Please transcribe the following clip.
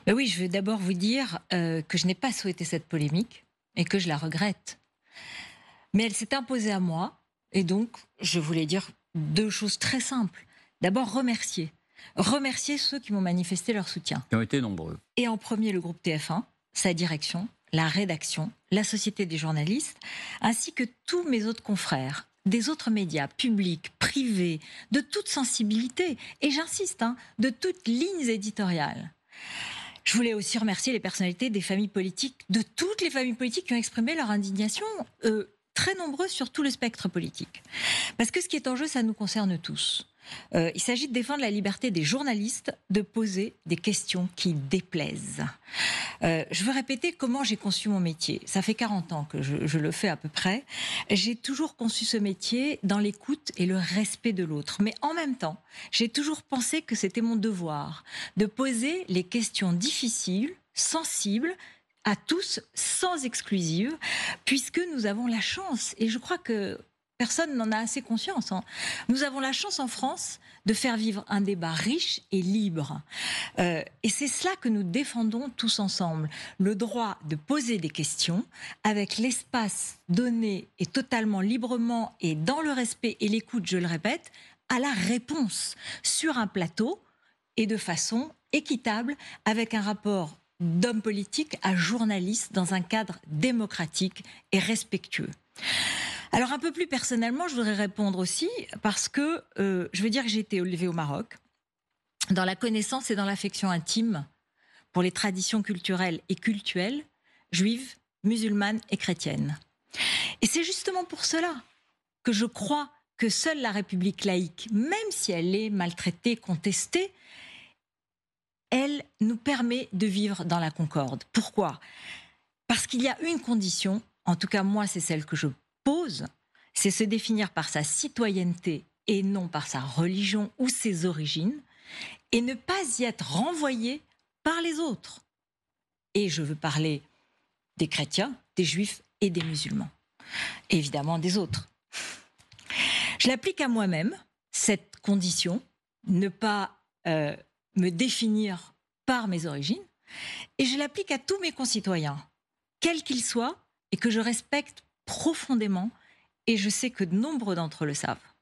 Ben oui, je veux d'abord vous dire que je n'ai pas souhaité cette polémique et que je la regrette. Mais elle s'est imposée à moi et donc je voulais dire deux choses très simples. D'abord, remercier. Remercier ceux qui m'ont manifesté leur soutien. Qui ont été nombreux. Et en premier, le groupe TF1, sa direction, la rédaction, la Société des journalistes, ainsi que tous mes autres confrères des autres médias, publics, privés, de toute sensibilité, et j'insiste, de toutes lignes éditoriales. Je voulais aussi remercier les personnalités des familles politiques, de toutes les familles politiques qui ont exprimé leur indignation, très nombreuses sur tout le spectre politique. Parce que ce qui est en jeu, ça nous concerne tous. Il s'agit de défendre la liberté des journalistes de poser des questions qui déplaisent. Je veux répéter comment j'ai conçu mon métier. Ça fait 40 ans que je le fais à peu près. J'ai toujours conçu ce métier dans l'écoute et le respect de l'autre. Mais en même temps, j'ai toujours pensé que c'était mon devoir de poser les questions difficiles, sensibles, à tous, sans exclusive, puisque nous avons la chance, et je crois que personne n'en a assez conscience, nous avons la chance en France de faire vivre un débat riche et libre. Et c'est cela que nous défendons tous ensemble, le droit de poser des questions avec l'espace donné et totalement librement et dans le respect et l'écoute, je le répète, à la réponse sur un plateau et de façon équitable avec un rapport d'homme politique à journaliste dans un cadre démocratique et respectueux. Alors un peu plus personnellement, je voudrais répondre aussi parce que je veux dire que j'ai été élevée au Maroc dans la connaissance et dans l'affection intime pour les traditions culturelles et cultuelles juives, musulmanes et chrétiennes. Et c'est justement pour cela que je crois que seule la République laïque, même si elle est maltraitée, contestée, elle nous permet de vivre dans la concorde. Pourquoi ? Parce qu'il y a une condition, en tout cas moi c'est celle que je pose, c'est se définir par sa citoyenneté et non par sa religion ou ses origines, et ne pas y être renvoyé par les autres. Et je veux parler des chrétiens, des juifs et des musulmans. Et évidemment des autres. Je l'applique à moi-même, cette condition, ne pas me définir par mes origines, et je l'applique à tous mes concitoyens, quels qu'ils soient, et que je respecte profondément, et je sais que nombre d'entre eux le savent.